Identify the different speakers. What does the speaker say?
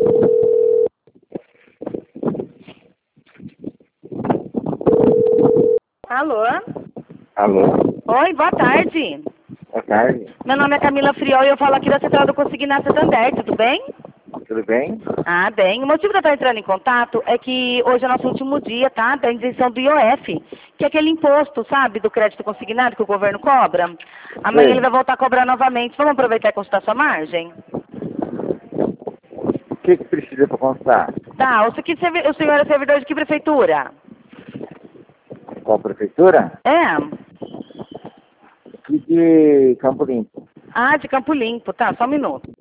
Speaker 1: Alô?
Speaker 2: Alô?
Speaker 1: Oi, boa tarde.
Speaker 2: Boa tarde.
Speaker 1: Meu nome é Camila Friol e eu falo aqui da Central do Consignato Santander, tudo bem?
Speaker 2: Tudo bem?
Speaker 1: Ah, bem. O motivo de eu estar entrando em contato é que hoje é nosso último dia, tá? Da isenção do IOF, que é aquele imposto, sabe, do crédito consignado que o governo cobra. Amanhã
Speaker 2: Sim.
Speaker 1: ele vai voltar a cobrar novamente. Vamos aproveitar e consultar sua margem?
Speaker 2: O que precisa para constar?
Speaker 1: Tá, o senhor é servidor de que prefeitura?
Speaker 2: Qual prefeitura?
Speaker 1: É.
Speaker 2: Aqui de Campo Limpo.
Speaker 1: Ah, de Campo Limpo, tá, só um minuto.